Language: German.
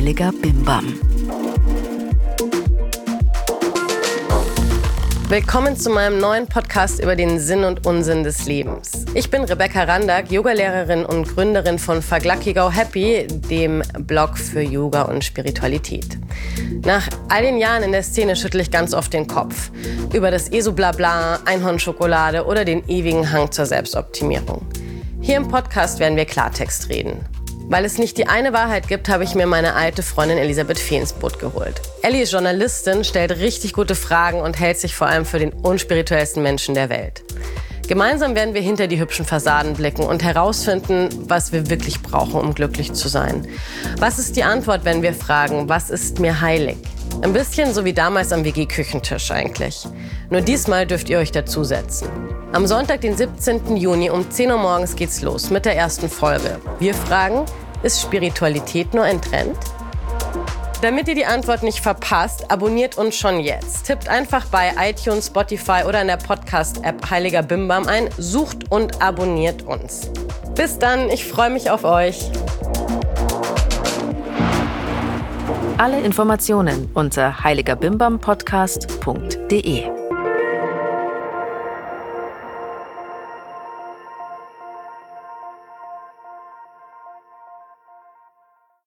Heiliger Bimbam. Willkommen zu meinem neuen Podcast über den Sinn und Unsinn des Lebens. Ich bin Rebecca Randack, Yogalehrerin und Gründerin von Fuck Lucky Go Happy, dem Blog für Yoga und Spiritualität. Nach all den Jahren in der Szene schüttle ich ganz oft den Kopf über das ESO-Blabla, Einhornschokolade oder den ewigen Hang zur Selbstoptimierung. Hier im Podcast werden wir Klartext reden. Weil es nicht die eine Wahrheit gibt, habe ich mir meine alte Freundin Elisabeth Fee ins Boot geholt. Ellie ist Journalistin, stellt richtig gute Fragen und hält sich vor allem für den unspirituellsten Menschen der Welt. Gemeinsam werden wir hinter die hübschen Fassaden blicken und herausfinden, was wir wirklich brauchen, um glücklich zu sein. Was ist die Antwort, wenn wir fragen, was ist mir heilig? Ein bisschen so wie damals am WG-Küchentisch eigentlich. Nur diesmal dürft ihr euch dazusetzen. Am Sonntag, den 17. Juni um 10 Uhr morgens geht's los mit der ersten Folge. Wir fragen, ist Spiritualität nur ein Trend? Damit ihr die Antwort nicht verpasst, abonniert uns schon jetzt. Tippt einfach bei iTunes, Spotify oder in der Podcast-App Heiliger Bimbam ein, sucht und abonniert uns. Bis dann, ich freue mich auf euch. Alle Informationen unter heiligerbimbampodcast.de